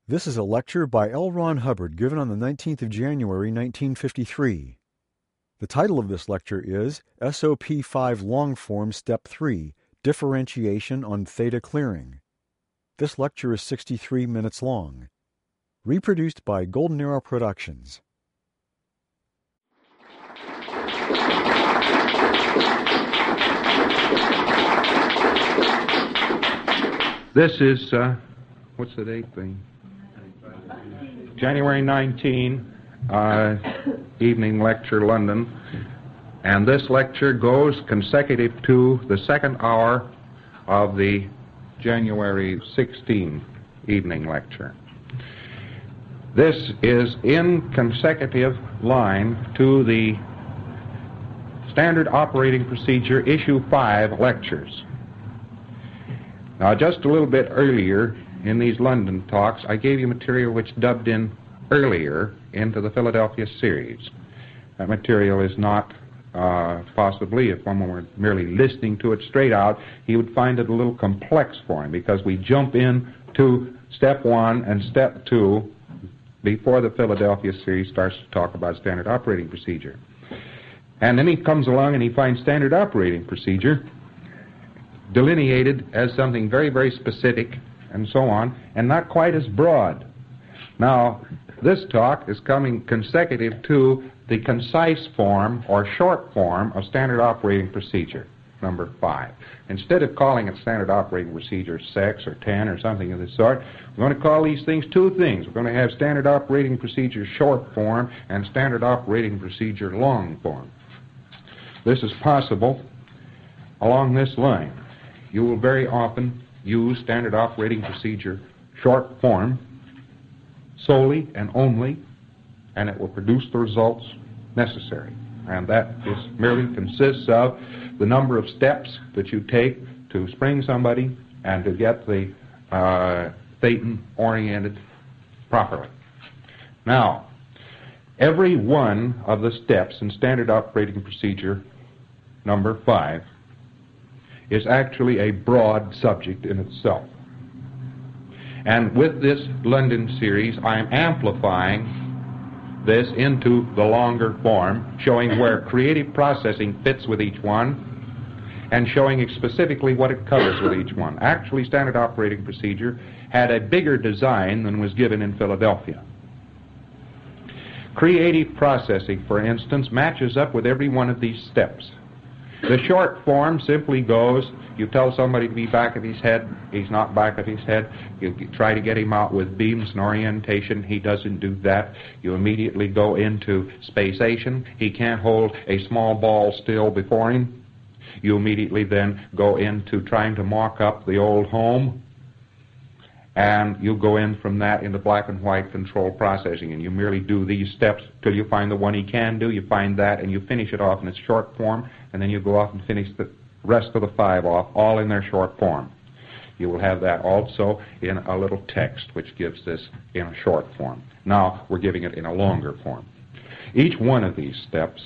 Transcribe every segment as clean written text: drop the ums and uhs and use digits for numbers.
This is a lecture by L. Ron Hubbard given on the 19th of January, 1953. The title of this lecture is SOP5 Longform Step 3, Differentiation on Theta Clearing. This lecture is 63 minutes long. Reproduced by Golden Arrow Productions. This is, what's the date thing? January 19, evening lecture, London. And this lecture goes consecutive to the second hour of the January 16 evening lecture. This is in consecutive line to the Standard Operating Procedure Issue 5 lectures. Now, just a little bit earlier in these London talks, I gave you material which dubbed in earlier into the Philadelphia series. That material is not, possibly, if one were merely listening to it straight out, he would find it a little complex for him, because we jump in to Step 1 and Step 2 before the Philadelphia series starts to talk about Standard Operating Procedure. And then he comes along and he finds Standard Operating Procedure delineated as something very, very specific and so on, and not quite as broad. Now, this talk is coming consecutive to the concise form or short form of Standard Operating Procedure, number 5. Instead of calling it Standard Operating Procedure 6 or 10 or something of the sort, we're going to call these things two things. We're going to have Standard Operating Procedure short form and Standard Operating Procedure long form. This is possible along this line. You will very often use Standard Operating Procedure short form solely and only, and it will produce the results necessary. And that merely consists of the number of steps that you take to spring somebody and to get the Thetan oriented properly. Now, every one of the steps in Standard Operating Procedure number 5 is actually a broad subject in itself. And with this London series, I am amplifying this into the longer form, showing where creative processing fits with each one, and showing specifically what it covers with each one. Actually, Standard Operating Procedure had a bigger design than was given in Philadelphia. Creative processing, for instance, matches up with every one of these steps. The short form simply goes, you tell somebody to be back of his head, he's not back of his head. You try to get him out with beams and orientation, he doesn't do that. You immediately go into spacation, he can't hold a small ball still before him. You immediately then go into trying to mock up the old home, and you go in from that into black and white control processing, and you merely do these steps till you find the one he can do, you find that, and you finish it off in its short form, and then you go off and finish the rest of the 5 off, all in their short form. You will have that also in a little text which gives this in a short form. Now we're giving it in a longer form. Each one of these steps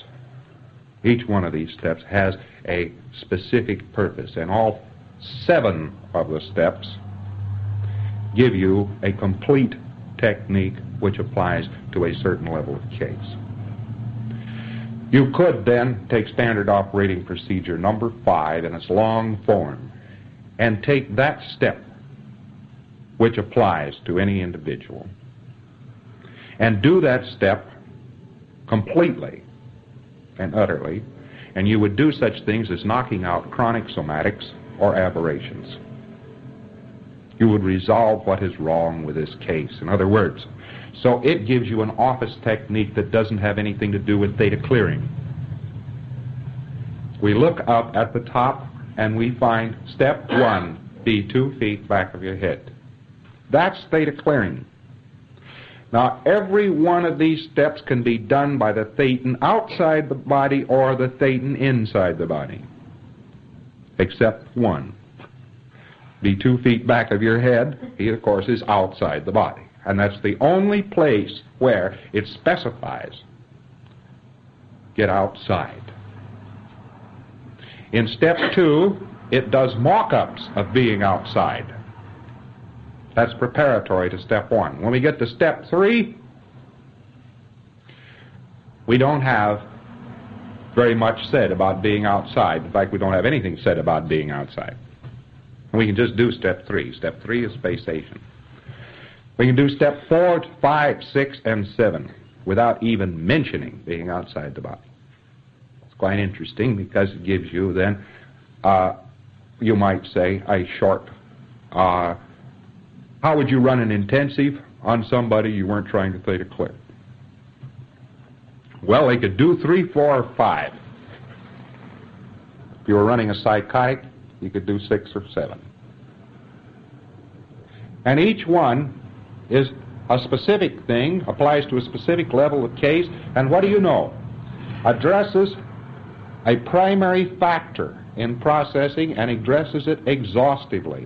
has a specific purpose, and all 7 of the steps give you a complete technique which applies to a certain level of case. You could then take Standard Operating Procedure number 5 in its long form and take that step which applies to any individual and do that step completely and utterly, and you would do such things as knocking out chronic somatics or aberrations. You would resolve what is wrong with this case. In other words, so it gives you an office technique that doesn't have anything to do with theta clearing. We look up at the top and we find Step 1, be 2 feet back of your head. That's theta clearing. Now, every one of these steps can be done by the Thetan outside the body or the Thetan inside the body, except one. Be 2 feet back of your head, he, of course, is outside the body. And that's the only place where it specifies get outside. In Step 2, it does mock-ups of being outside. That's preparatory to step 1. When we get to step 3, we don't have very much said about being outside. In fact, we don't have anything said about being outside. And we can just do step 3. Step 3 is spatiation. We can do step 4, 5, 6, and 7 without even mentioning being outside the body. It's quite interesting because it gives you then, you might say, a short. How would you run an intensive on somebody you weren't trying to theta clear? Well, they could do 3, 4, or 5. If you were running a psychotic, you could do 6 or 7. And each one is a specific thing, applies to a specific level of case, and what do you know? Addresses a primary factor in processing and addresses it exhaustively.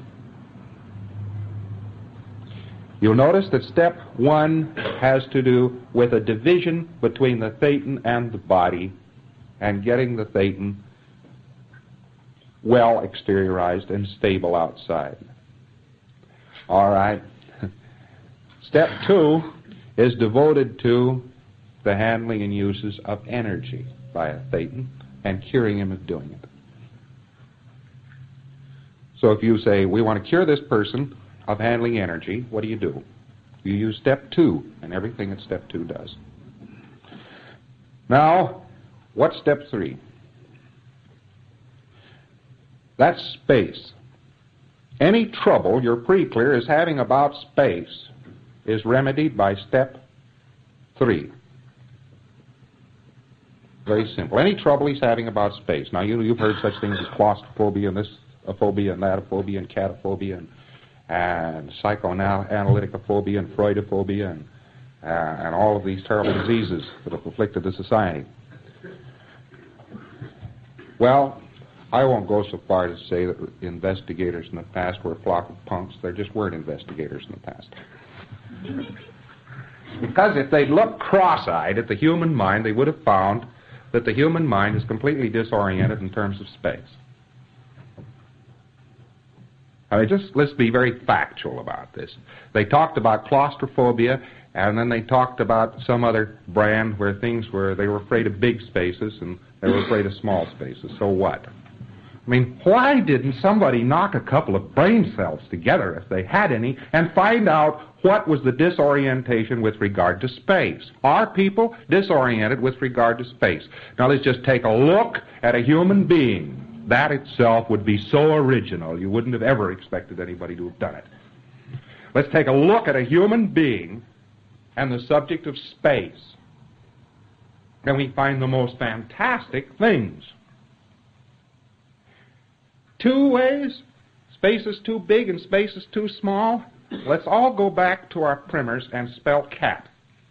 You'll notice that step 1 has to do with a division between the thetan and the body and getting the thetan well exteriorized and stable outside. All right. Step 2 is devoted to the handling and uses of energy by a thetan and curing him of doing it. So if you say, we want to cure this person of handling energy, what do? You use step 2 and everything that step 2 does. Now, what's step 3? That's space. Any trouble your pre-clear is having about space is remedied by step 3. Very simple. Any trouble he's having about space. Now, you've heard such things as claustrophobia and this phobia and that phobia and catophobia and psychoanalytic phobia and Freudophobia and all of these terrible diseases that have afflicted the society. Well, I won't go so far as to say that investigators in the past were a flock of punks. They just weren't investigators in the past. Because if they'd looked cross-eyed at the human mind, they would have found that the human mind is completely disoriented in terms of space. I mean, let's be very factual about this. They talked about claustrophobia, and then they talked about some other brand where they were afraid of big spaces and they were afraid of small spaces. So what? I mean, why didn't somebody knock a couple of brain cells together, if they had any, and find out what was the disorientation with regard to space? Are people disoriented with regard to space? Now let's just take a look at a human being. That itself would be so original, you wouldn't have ever expected anybody to have done it. Let's take a look at a human being and the subject of space. And we find the most fantastic things. 2 ways, space is too big and space is too small. Let's all go back to our primers and spell cat.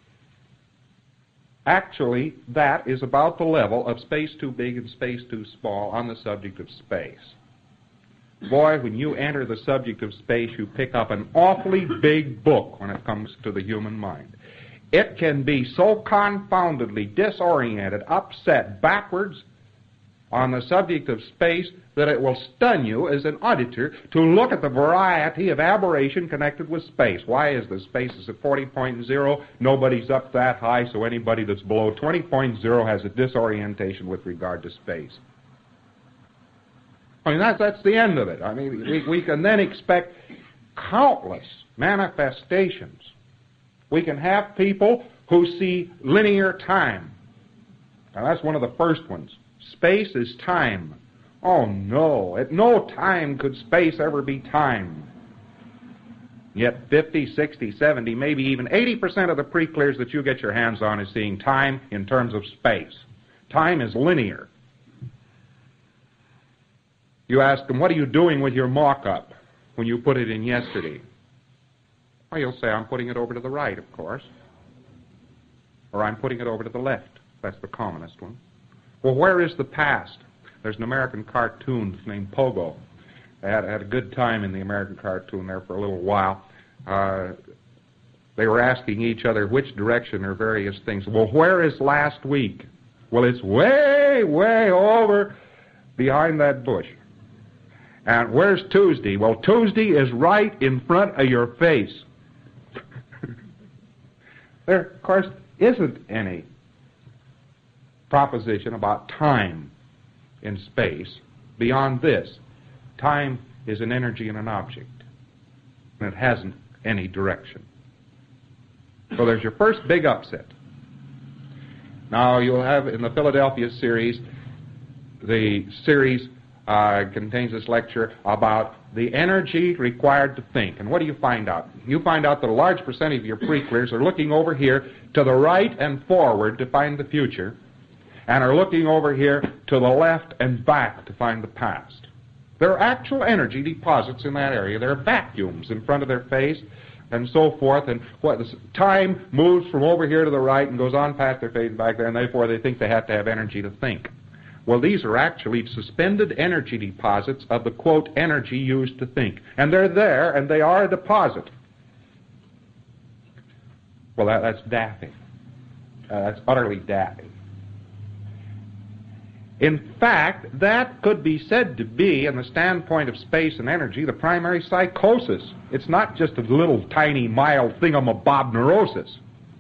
Actually, that is about the level of space too big and space too small on the subject of space. Boy, when you enter the subject of space, you pick up an awfully big book when it comes to the human mind. It can be so confoundedly disoriented, upset, backwards on the subject of space that it will stun you as an auditor to look at the variety of aberration connected with space. Why is the space is at 40.0? Nobody's up that high, so anybody that's below 20.0 has a disorientation with regard to space. I mean, that's the end of it. I mean, we can then expect countless manifestations. We can have people who see linear time. Now, that's one of the first ones. Space is time. Oh, no. At no time could space ever be time. Yet 50, 60, 70, maybe even 80% of the pre-clears that you get your hands on is seeing time in terms of space. Time is linear. You ask them, what are you doing with your mock-up when you put it in yesterday? Well, you'll say, I'm putting it over to the right, of course. Or I'm putting it over to the left. That's the commonest one. Well, where is the past? There's an American cartoon named Pogo. They had a good time in the American cartoon there for a little while. They were asking each other which direction or various things. Well, where is last week? Well, it's way, way over behind that bush. And where's Tuesday? Well, Tuesday is right in front of your face. There, of course, isn't any proposition about time in space beyond this. Time is an energy in an object, and it hasn't any direction. So there's your first big upset. Now, you'll have in the Philadelphia series, the series contains this lecture about the energy required to think. And what do you find out? You find out that a large percentage of your pre-clears are looking over here to the right and forward to find the future, and are looking over here to the left and back to find the past. There are actual energy deposits in that area. There are vacuums in front of their face and so forth, and time moves from over here to the right and goes on past their face and back there, and therefore they think they have to have energy to think. Well, these are actually suspended energy deposits of the, quote, energy used to think. And they're there, and they are a deposit. Well, that's daffy. That's utterly daffy. In fact, that could be said to be, in the standpoint of space and energy, the primary psychosis. It's not just a little tiny, mild thingamabob neurosis.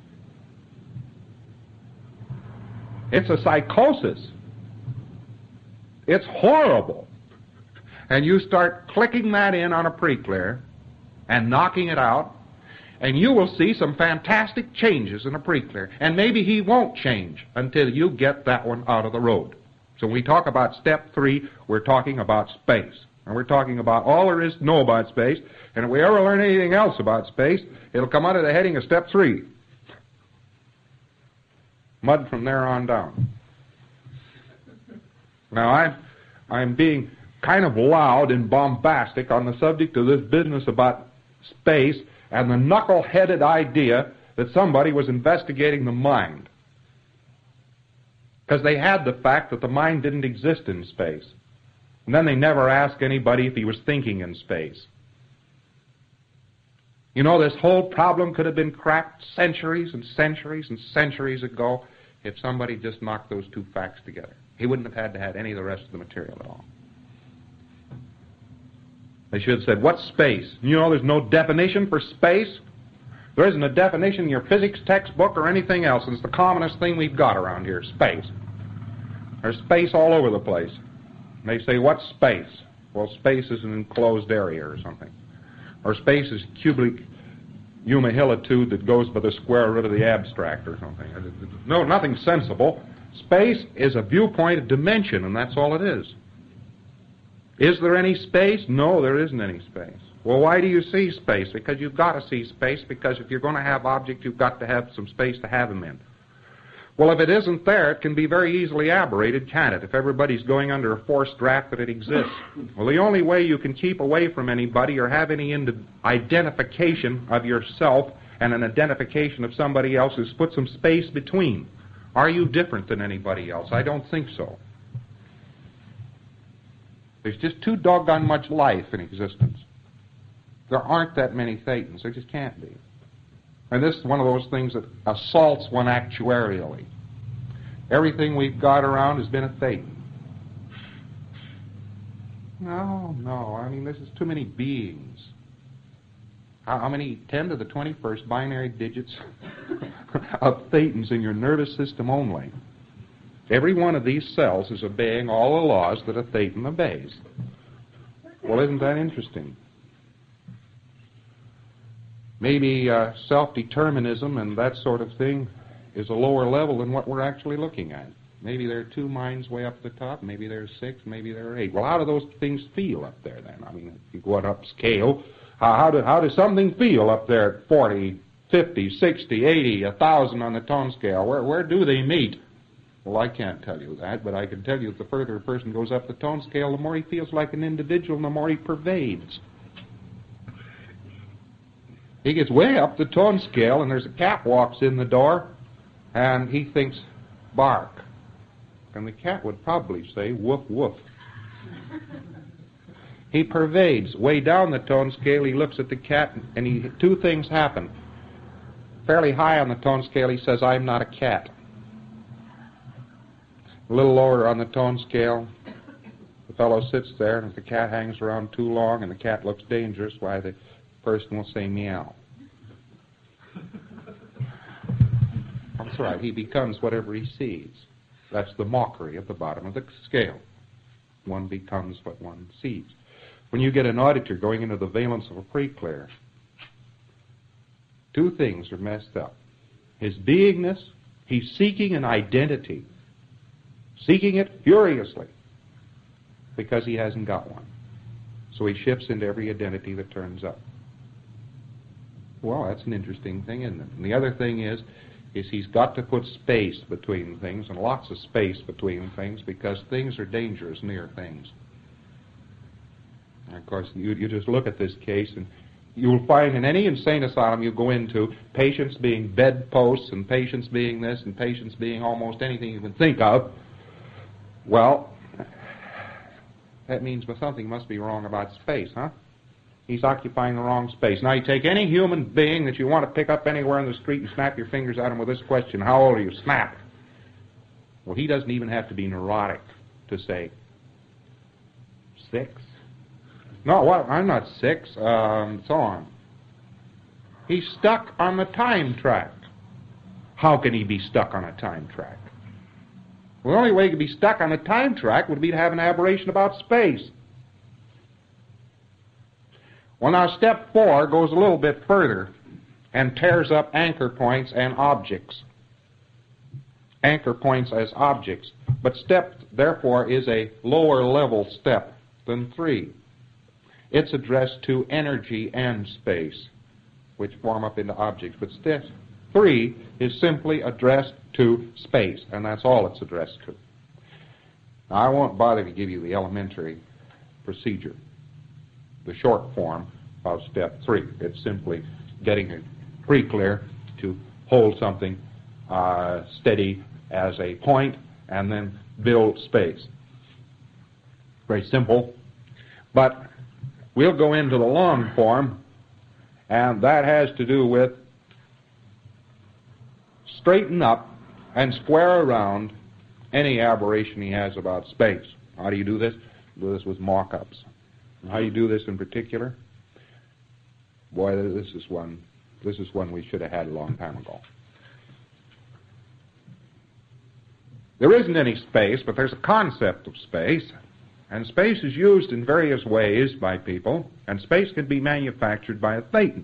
It's a psychosis. It's horrible. And you start clicking that in on a pre-clear and knocking it out, and you will see some fantastic changes in a pre-clear. And maybe he won't change until you get that one out of the road. So when we talk about step 3, we're talking about space. And we're talking about all there is to know about space. And if we ever learn anything else about space, it'll come under the heading of step 3. Mud from there on down. Now, I'm being kind of loud and bombastic on the subject of this business about space and the knuckle-headed idea that somebody was investigating the mind. Because they had the fact that the mind didn't exist in space. And then they never asked anybody if he was thinking in space. You know, this whole problem could have been cracked centuries and centuries and centuries ago if somebody just knocked those two facts together. He wouldn't have had to have any of the rest of the material at all. They should have said, what's space? You know, there's no definition for space. There isn't a definition in your physics textbook or anything else. It's the commonest thing we've got around here, space. There's space all over the place. And they say, what's space? Well, space is an enclosed area or something. Or space is cubic humihilitude that goes by the square root of the abstract or something. No, nothing sensible. Space is a viewpoint of dimension, and that's all it is. Is there any space? No, there isn't any space. Well, why do you see space? Because you've got to see space, because if you're going to have objects, you've got to have some space to have them in. Well, if it isn't there, it can be very easily aberrated, can't it? If everybody's going under a forced draft that it exists. Well, the only way you can keep away from anybody or have any identification of yourself and an identification of somebody else is put some space between. Are you different than anybody else? I don't think so. There's just too doggone much life in existence. There aren't that many thetans. There just can't be. And this is one of those things that assaults one actuarially. Everything we've got around has been a thetan. No. I mean, this is too many beings. How many 10 to the 21st binary digits of thetans in your nervous system only? Every one of these cells is obeying all the laws that a thetan obeys. Well, isn't that interesting? Maybe self-determinism and that sort of thing is a lower level than what we're actually looking at. Maybe there are 2 minds way up the top, maybe there are 6, maybe there are 8. Well, how do those things feel up there then? I mean, if you go up scale, how does something feel up there at 40, 50, 60, 80, 1,000 on the tone scale? Where do they meet? Well, I can't tell you that, but I can tell you that the further a person goes up the tone scale, the more he feels like an individual and the more he pervades. He gets way up the tone scale, and there's a cat walks in the door, and he thinks, bark. And the cat would probably say, woof, woof. He pervades. Way down the tone scale, he looks at the cat, and 2 things happen. Fairly high on the tone scale, he says, I'm not a cat. A little lower on the tone scale, The fellow sits there, and if the cat hangs around too long and the cat looks dangerous, why, the person will say meow. That's right. He becomes whatever he sees. That's the mockery at the bottom of the scale. One becomes what one sees. When you get an auditor going into the valence of a preclear, two things are messed up. His beingness, he's seeking an identity, seeking it furiously, because he hasn't got one. So he shifts into every identity that turns up. Well, that's an interesting thing, isn't it? And the other thing is he's got to put space between things, and lots of space between things, because things are dangerous near things. And of course, you just look at this case, and you'll find in any insane asylum you go into, patients being bedposts, and patients being this, and patients being almost anything you can think of. Well, that means something must be wrong about space, huh? He's occupying the wrong space. Now, you take any human being that you want to pick up anywhere in the street and snap your fingers at him with this question, how old are you? Snap. Well, he doesn't even have to be neurotic to say, 6. No, well, I'm not 6, so on. He's stuck on the time track. How can he be stuck on a time track? Well, the only way he could be stuck on a time track would be to have an aberration about space. Well, now, step 4 goes a little bit further and tears up anchor points and objects. Anchor points as objects. But step, therefore, is a lower level step than 3. It's addressed to energy and space, which form up into objects. But step 3 is simply addressed to space, and that's all it's addressed to. Now, I won't bother to give you the elementary procedure, the short form of step 3. It's simply getting a preclear to hold something steady as a point and then build space. Very simple. But we'll go into the long form, and that has to do with straighten up and square around any aberration he has about space. How do you do this? Do this with mock-ups. How do you do this in particular? Boy, this is one we should have had a long time ago. There isn't any space, but there's a concept of space, and space is used in various ways by people, and space can be manufactured by a thetan.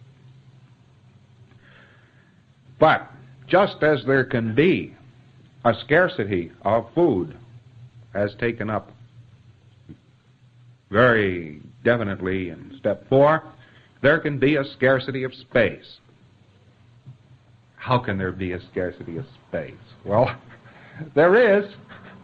But just as there can be a scarcity of food, as taken up very definitely in step 4, there can be a scarcity of space. How can there be a scarcity of space? Well, there is.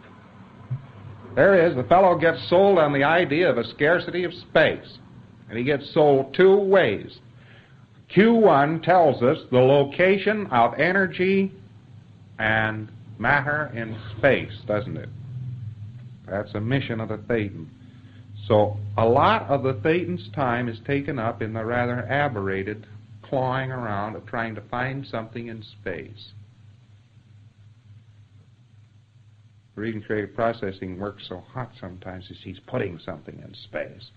The fellow gets sold on the idea of a scarcity of space, and he gets sold 2 ways. Q1 tells us the location of energy and matter in space, doesn't it? That's a mission of the thetan. So a lot of the thetan's time is taken up in the rather aberrated clawing around of trying to find something in space. The reason creative processing works so hot sometimes is he's putting something in space.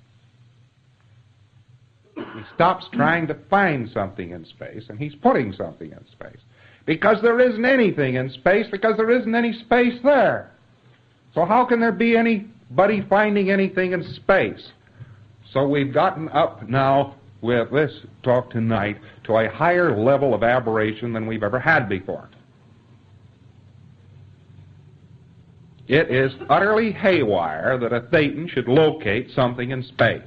He stops trying to find something in space, and he's putting something in space. Because there isn't anything in space, because there isn't any space there. So how can there be anybody finding anything in space? So we've gotten up now with this talk tonight to a higher level of aberration than we've ever had before. It is utterly haywire that a thetan should locate something in space.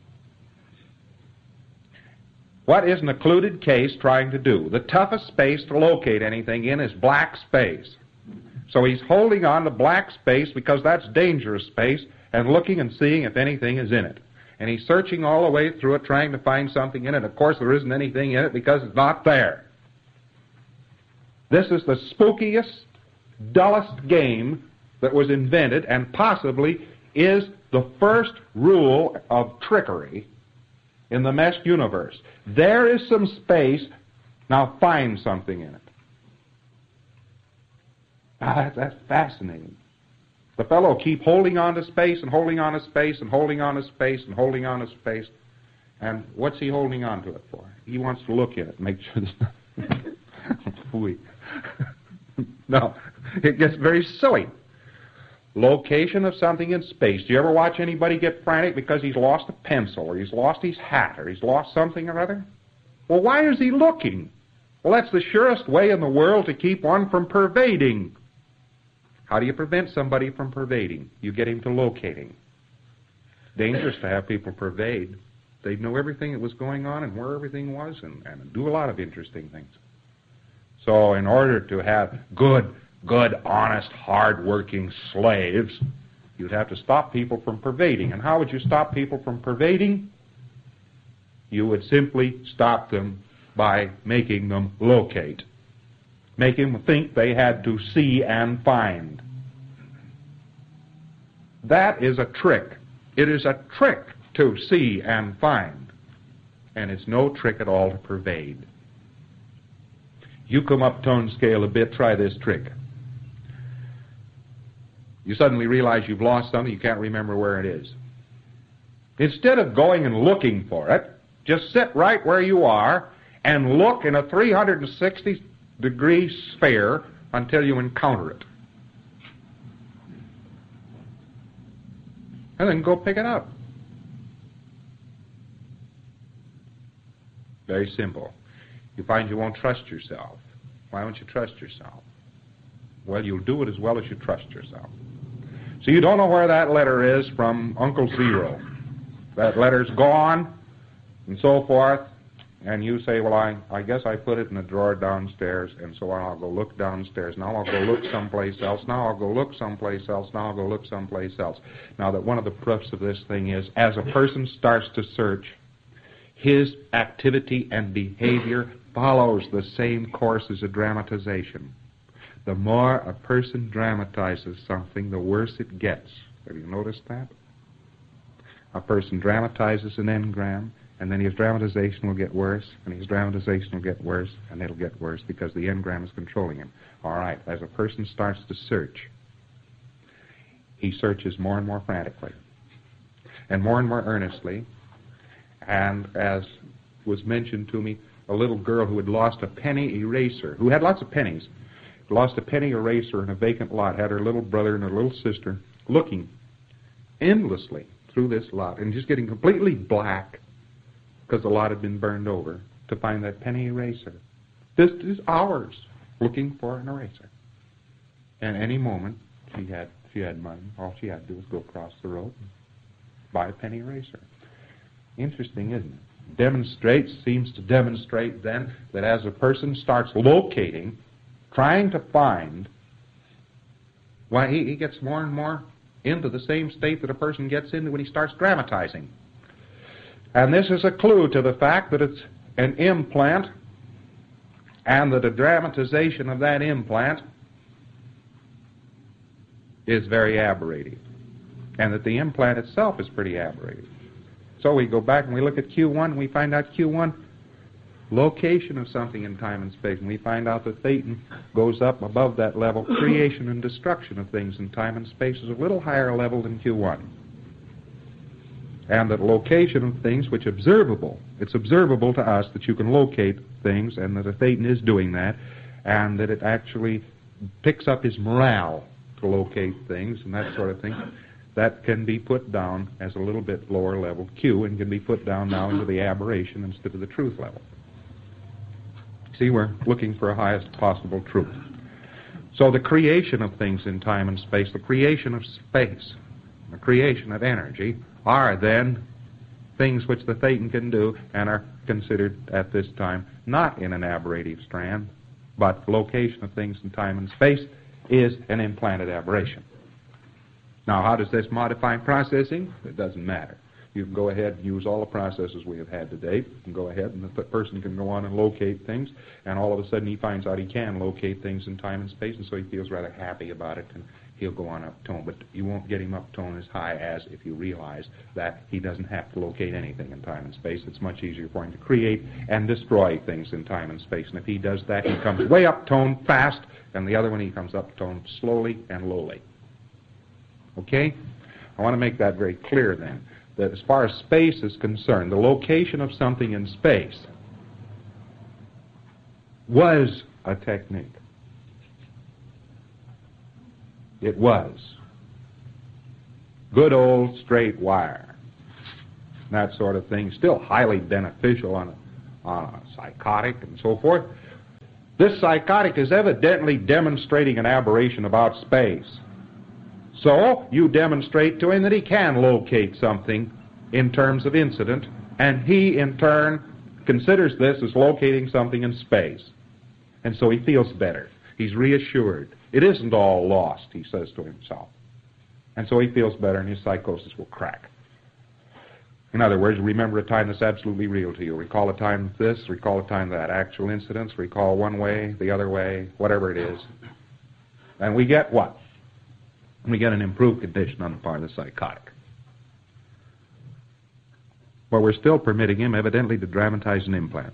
What is an occluded case trying to do? The toughest space to locate anything in is black space. So he's holding on to black space because that's dangerous space and looking and seeing if anything is in it. And he's searching all the way through it trying to find something in it. Of course, there isn't anything in it because it's not there. This is the spookiest, dullest game that was invented and possibly is the first rule of trickery in the meshed universe. There is some space, now find something in it. That's fascinating. The fellow keep holding on to space and holding on to space and holding on to space and holding on to space. And what's he holding on to it for? He wants to look at it, make sure there's nothing. No, it gets very silly. Location of something in space. Do you ever watch anybody get frantic because he's lost a pencil or he's lost his hat or he's lost something or other? Well, why is he looking? Well, that's the surest way in the world to keep one from pervading. How do you prevent somebody from pervading? You get him to locating. It's dangerous to have people pervade. They'd know everything that was going on and where everything was and do a lot of interesting things. So in order to have good, honest, hard-working slaves, you'd have to stop people from pervading. And how would you stop people from pervading? You would simply stop them by making them locate. Making them think they had to see and find. That is a trick. It is a trick to see and find. And it's no trick at all to pervade. You come up tone scale a bit, try this trick. You suddenly realize you've lost something, you can't remember where it is. Instead of going and looking for it, just sit right where you are and look in a 360-degree sphere until you encounter it. And then go pick it up. Very simple. You find you won't trust yourself. Why don't you trust yourself? Well, you'll do it as well as you trust yourself. So you don't know where that letter is from Uncle Zero. That letter's gone, and so forth. And you say, well, I guess I put it in a drawer downstairs, and so on. I'll go look downstairs. Now I'll go look someplace else. Now I'll go look someplace else. Now I'll go look someplace else. Now that one of the proofs of this thing is, as a person starts to search, his activity and behavior follows the same course as a dramatization. The more a person dramatizes something, the worse it gets. Have you noticed that? A person dramatizes an engram, and then his dramatization will get worse, and his dramatization will get worse, and it'll get worse because the engram is controlling him. All right, as a person starts to search, he searches more and more frantically, and more earnestly, and as was mentioned to me, a little girl who had lost a penny eraser, who had lots of pennies, lost a penny eraser in a vacant lot, had her little brother and her little sister looking endlessly through this lot and just getting completely black because the lot had been burned over to find that penny eraser. This is hours looking for an eraser. And any moment she had money. All she had to do was go across the road and buy a penny eraser. Interesting, isn't it? Seems to demonstrate then that as a person starts locating, trying to find, why he gets more and more into the same state that a person gets into when he starts dramatizing. And this is a clue to the fact that it's an implant, and that a dramatization of that implant is very aberrative, and that the implant itself is pretty aberrative. So we go back and we look at Q1, and we find out Q1, location of something in time and space, and we find out that Thetan goes up above that level. Creation and destruction of things in time and space is a little higher level than Q1. And that location of things which observable, it's observable to us that you can locate things, and that a Thetan is doing that, and that it actually picks up his morale to locate things and that sort of thing. That can be put down as a little bit lower level Q, and can be put down now into the aberration instead of the truth level. See, we're looking for a highest possible truth. So the creation of things in time and space, the creation of space, the creation of energy, are then things which the Thetan can do and are considered at this time not in an aberrative strand, but location of things in time and space is an implanted aberration. Now, how does this modify processing? It doesn't matter. You can go ahead and use all the processes we have had to date. You can go ahead and the person can go on and locate things, and all of a sudden he finds out he can locate things in time and space, and so he feels rather happy about it, and he'll go on up tone. But you won't get him up tone as high as if you realize that he doesn't have to locate anything in time and space. It's much easier for him to create and destroy things in time and space. And if he does that, he comes way up tone fast, and the other one he comes up tone slowly and lowly. Okay? I want to make that very clear then, that as far as space is concerned, the location of something in space was a technique. It was. Good old straight wire. That sort of thing. Still highly beneficial on a psychotic and so forth. This psychotic is evidently demonstrating an aberration about space. So you demonstrate to him that he can locate something in terms of incident, and he in turn considers this as locating something in space. And so he feels better. He's reassured. It isn't all lost, he says to himself. And so he feels better, and his psychosis will crack. In other words, remember a time that's absolutely real to you. Recall a time this, recall a time that. Actual incidents, recall one way, the other way, whatever it is. And we get what? We get an improved condition on the part of the psychotic. But we're still permitting him, evidently, to dramatize an implant.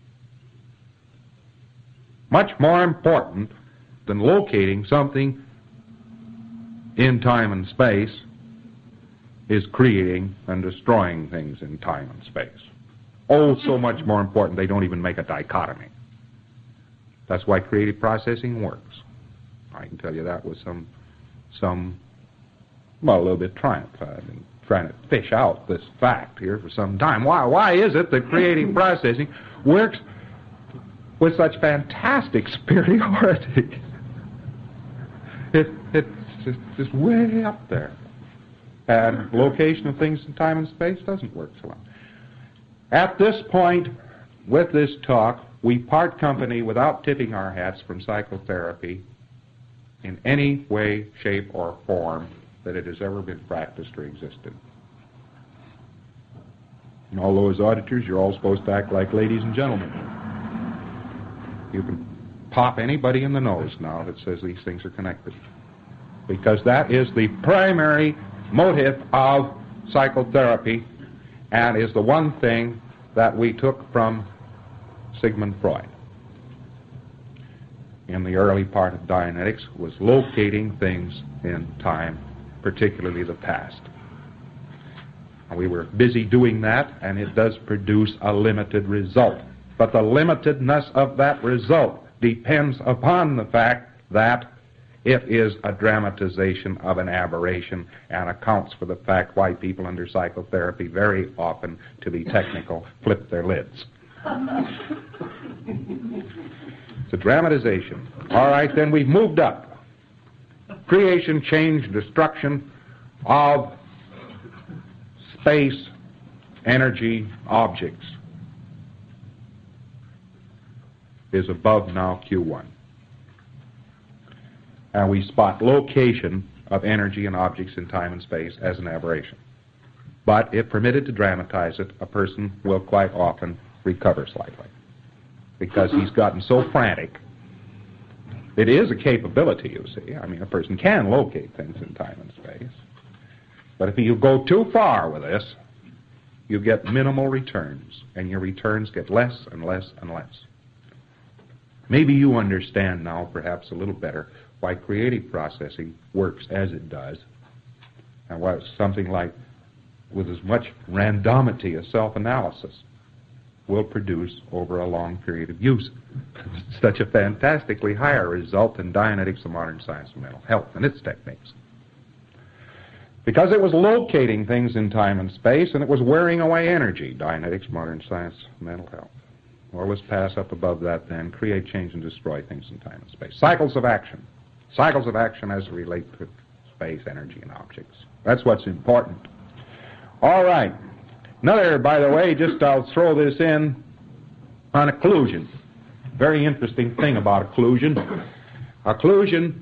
Much more important than locating something in time and space is creating and destroying things in time and space. Oh, so much more important, they don't even make a dichotomy. That's why creative processing works. I can tell you that with a little bit of triumph. I've been trying to fish out this fact here for some time. Why is it that creative processing works with such fantastic superiority? It's just way up there. And location of things in time and space doesn't work so well. At this point, with this talk, we part company without tipping our hats from psychotherapy in any way, shape, or form that it has ever been practiced or existed. And all those auditors, you're all supposed to act like ladies and gentlemen. You can pop anybody in the nose now that says these things are connected, because that is the primary motive of psychotherapy, and is the one thing that we took from Sigmund Freud in the early part of Dianetics, was locating things in time, particularly the past. And we were busy doing that, and it does produce a limited result. But the limitedness of that result depends upon the fact that it is a dramatization of an aberration, and accounts for the fact why people under psychotherapy very often, to be technical, flip their lids. It's a dramatization. All right, then we've moved up. Creation, change, destruction of space, energy, objects is above now Q1. And we spot location of energy and objects in time and space as an aberration. But if permitted to dramatize it, a person will quite often recover slightly, because he's gotten so frantic. It is a capability, you see. I mean, a person can locate things in time and space. But if you go too far with this, you get minimal returns, and your returns get less and less and less. Maybe you understand now, perhaps a little better, why creative processing works as it does, and why it's something like, with as much randomity as self-analysis will produce over a long period of use. Such a fantastically higher result than Dianetics, the modern science of mental health, and its techniques. Because it was locating things in time and space, and it was wearing away energy. Dianetics, modern science, mental health. Well, let's pass up above that then. Create, change, and destroy things in time and space. Cycles of action. Cycles of action as relate to space, energy, and objects. That's what's important. All right. Another, by the way, just I'll throw this in on occlusion. Very interesting thing about occlusion. Occlusion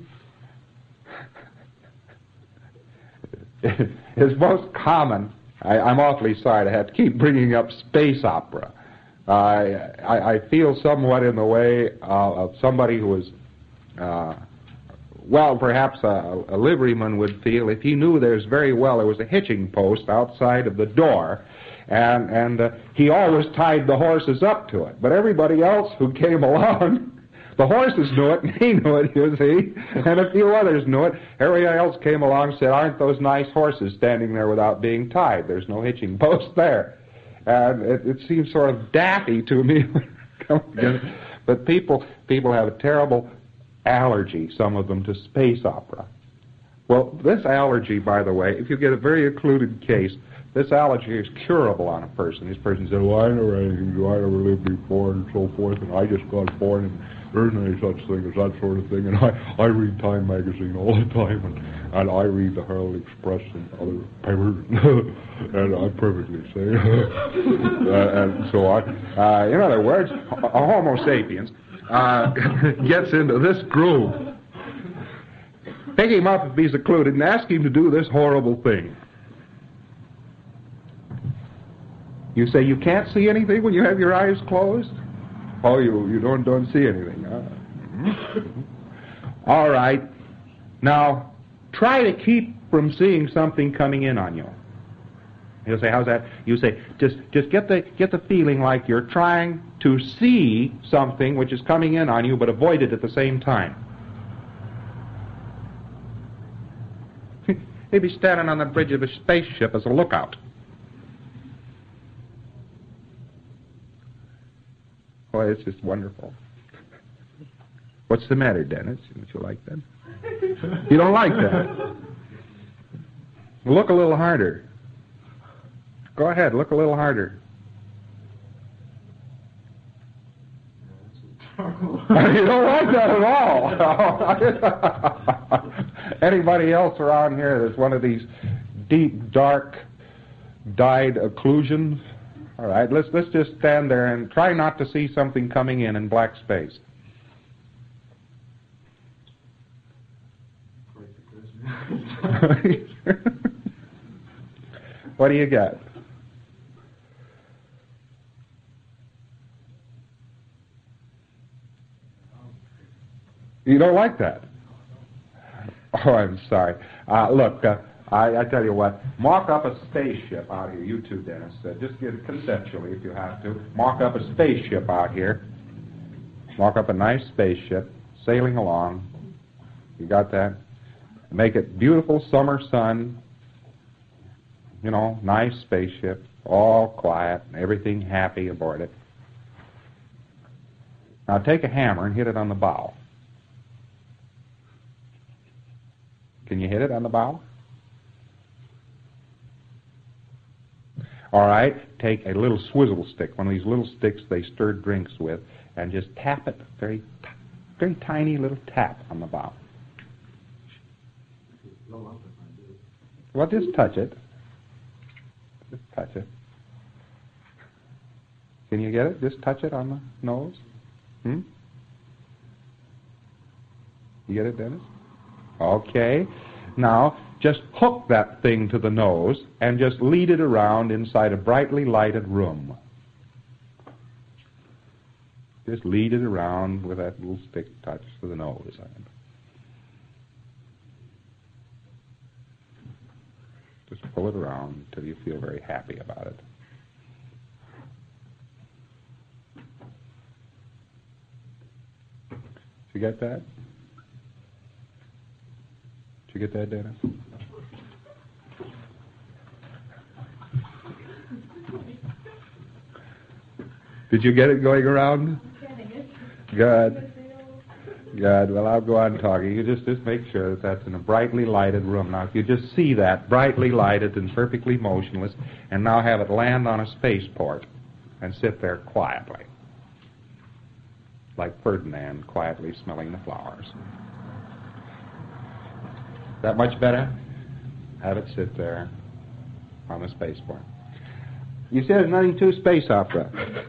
is most common. I'm awfully sorry to have to keep bringing up space opera. I feel somewhat in the way of somebody who is, well, perhaps a liveryman would feel if he knew there was a hitching post outside of the door, and he always tied the horses up to it. But everybody else who came along The horses knew it, and he knew it, you see, and a few others knew it. Everybody else came along and said, aren't those nice horses standing there without being tied? There's no hitching post there. And it seems sort of daffy to me. But people have a terrible allergy, some of them, to space opera. Well, this allergy, by the way, if you get a very occluded case, this allergy is curable on a person. This person said, well, I never had anything to do, I never lived before, and so forth, and I just got born, and there isn't any such thing as that sort of thing, and I read Time magazine all the time, and I read the Herald Express and other papers, and I'm perfectly safe. And so I, in other words, a Homo sapiens gets into this groove. Pick him up if he's occluded and ask him to do this horrible thing. You say you can't see anything when you have your eyes closed? Oh, you don't see anything. All right. Now, try to keep from seeing something coming in on you. You'll say, how's that? You say, just get the feeling like you're trying to see something which is coming in on you, but avoid it at the same time. Maybe standing on the bridge of a spaceship as a lookout. Boy, it's just wonderful. What's the matter, Dennis? Don't you like that? You don't like that? Look a little harder. Go ahead, look a little harder. You don't like that at all. Anybody else around here that's one of these deep, dark, dyed occlusions? All right, let's just stand there and try not to see something coming in black space. What do you get? You don't like that? Oh, I'm sorry. Look, I tell you what, mock up a spaceship out here. You too, Dennis. Just get it conceptually if you have to. Mock up a spaceship out here. Mock up a nice spaceship sailing along. You got that? Make it beautiful summer sun. You know, nice spaceship, all quiet, everything happy aboard it. Now take a hammer and hit it on the bow. Can you hit it on the bow? All right, take a little swizzle stick, one of these little sticks they stir drinks with, and just tap it, very tiny little tap on the bow. Well, just touch it. Just touch it. Can you get it? Just touch it on the nose. You get it, Dennis? Okay. Now, just hook that thing to the nose and just lead it around inside a brightly lighted room. Just lead it around with that little stick touch to the nose. Just pull it around until you feel very happy about it. Did you get that? Did you get that, Dennis? Did you get it going around? Good. Good. Well, I'll go on talking. You just make sure that that's in a brightly lighted room. Now, if you just see that brightly lighted and perfectly motionless, and now have it land on a spaceport and sit there quietly, like Ferdinand quietly smelling the flowers. That much better? Have it sit there on the spaceport. You see, there's nothing to space opera.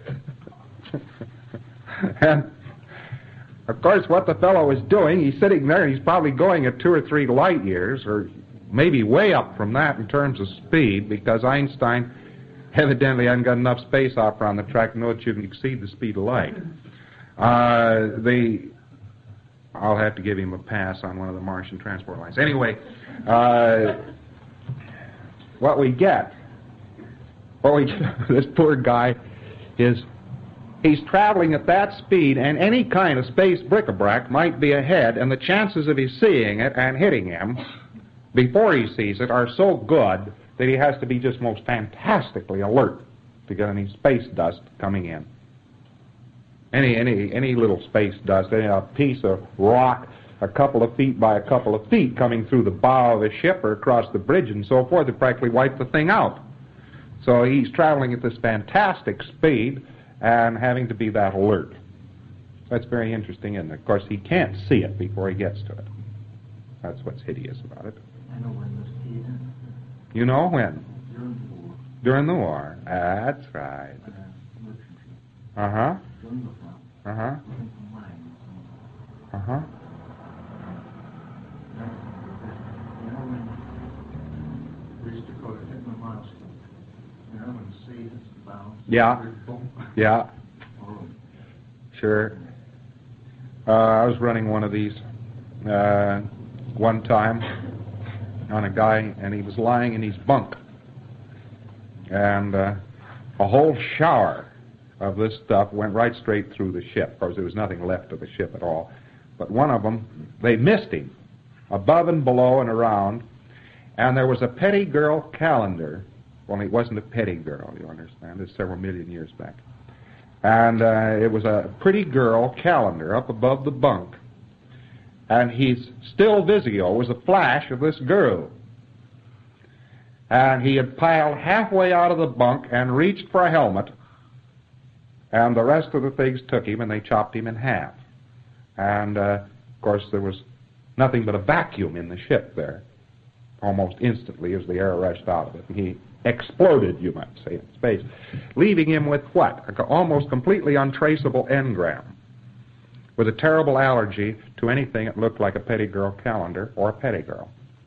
And, of course, what the fellow is doing, he's sitting there and he's probably going at 2 or 3 light years, or maybe way up from that in terms of speed, because Einstein evidently hadn't got enough space opera on the track to know it shouldn't exceed the speed of light. I'll have to give him a pass on one of the Martian transport lines. Anyway, what we get, this poor guy is He's traveling at that speed, and any kind of space bric-a-brac might be ahead, and the chances of his seeing it and hitting him before he sees it are so good that he has to be just most fantastically alert to get any space dust coming in. Any little space dust, a piece of rock a couple of feet by a couple of feet coming through the bow of the ship or across the bridge and so forth, it practically wiped the thing out. So he's traveling at this fantastic speed and having to be that alert. That's very interesting, isn't it? Of course, he can't see it before he gets to it. That's what's hideous about it. I know when this kid. You know when? During the war. During the war. That's right. Uh-huh. Uh-huh. Uh-huh. You know when we used to call it hitting the milestone. You know when the sea hits the bow. Yeah. Yeah. Sure. I was running one of these one time on a guy, and he was lying in his bunk. And a whole shower of this stuff went right straight through the ship. Of course, there was nothing left of the ship at all. But one of them, they missed him, above and below and around. And there was a Petty Girl calendar. Only it wasn't a Petty Girl, you understand. It's several million years back. And it was a Pretty Girl calendar up above the bunk. And his still visio was a flash of this girl. And he had piled halfway out of the bunk and reached for a helmet. And the rest of the things took him, and they chopped him in half. And, of course, there was nothing but a vacuum in the ship there, almost instantly as the air rushed out of it. And he exploded, you might say, in space, leaving him with what? An almost completely untraceable engram, with a terrible allergy to anything that looked like a Petty Girl calendar or a Petty Girl.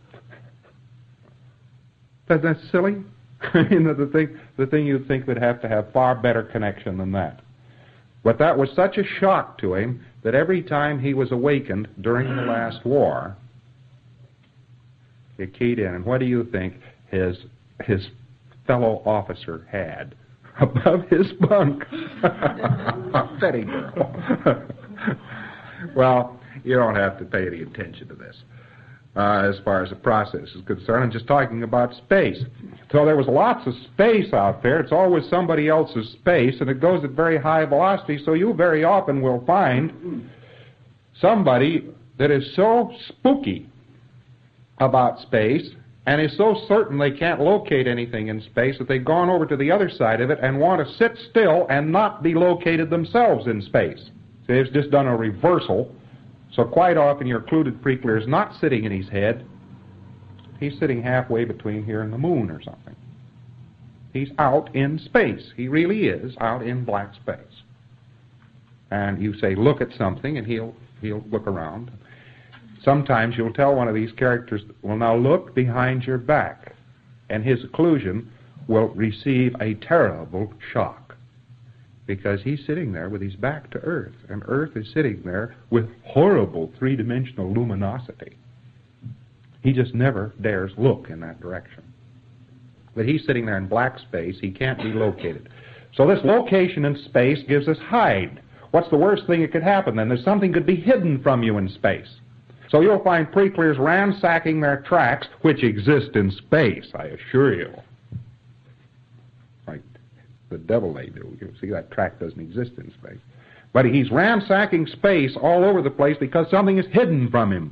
Isn't that silly? You know, the thing you'd think would have to have far better connection than that. But that was such a shock to him that every time he was awakened during the last war, he keyed in. And what do you think his fellow officer had above his bunk? A Petty Girl. Well, you don't have to pay any attention to this. As far as the process is concerned. I'm just talking about space. So there was lots of space out there. It's always somebody else's space, and it goes at very high velocity, so you very often will find somebody that is so spooky about space and is so certain they can't locate anything in space that they've gone over to the other side of it and want to sit still and not be located themselves in space. So they've just done a reversal. So quite often your occluded preclear is not sitting in his head. He's sitting halfway between here and the moon or something. He's out in space. He really is out in black space. And you say, look at something, and he'll look around. Sometimes you'll tell one of these characters, well, now look behind your back. And his occlusion will receive a terrible shock, because he's sitting there with his back to Earth, and Earth is sitting there with horrible three-dimensional luminosity. He just never dares look in that direction. But he's sitting there in black space. He can't be located. So this location in space gives us hide. What's the worst thing that could happen then? There's something could be hidden from you in space. So you'll find preclears ransacking their tracks, which exist in space, I assure you. The devil they do. You see, that track doesn't exist in space. But he's ransacking space all over the place because something is hidden from him.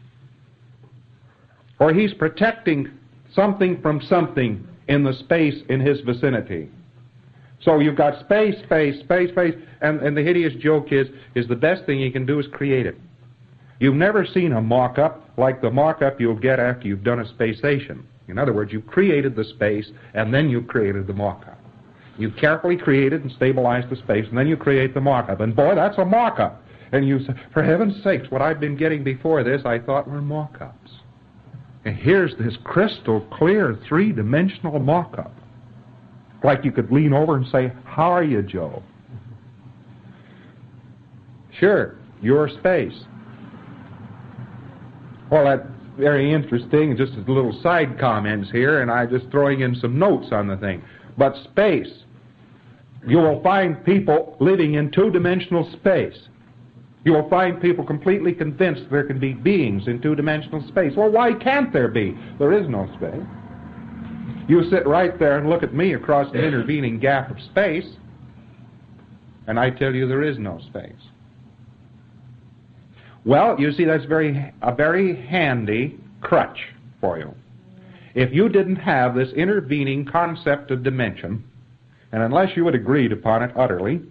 Or he's protecting something from something in the space in his vicinity. So you've got space, and the hideous joke is the best thing you can do is create it. You've never seen a mock-up like the mock-up you'll get after you've done a space station. In other words, you created the space, and then you created the mock-up. You carefully created and stabilized the space, and then you create the mock-up. And boy, that's a mock-up. And you say, for heaven's sakes, what I've been getting before this, I thought were mock-ups. And here's this crystal clear three-dimensional mock-up. Like you could lean over and say, how are you, Joe? Sure, your space. Well, that's very interesting. Just as little side comments here, and I'm just throwing in some notes on the thing. But space, You will find people living in two-dimensional space. You will find people completely convinced there can be beings in two-dimensional space. Well, why can't there be? There is no space. You sit right there and look at me across the intervening gap of space, and I tell you there is no space. Well, you see, that's a very handy crutch for you. If you didn't have this intervening concept of dimension, and unless you had agreed upon it utterly,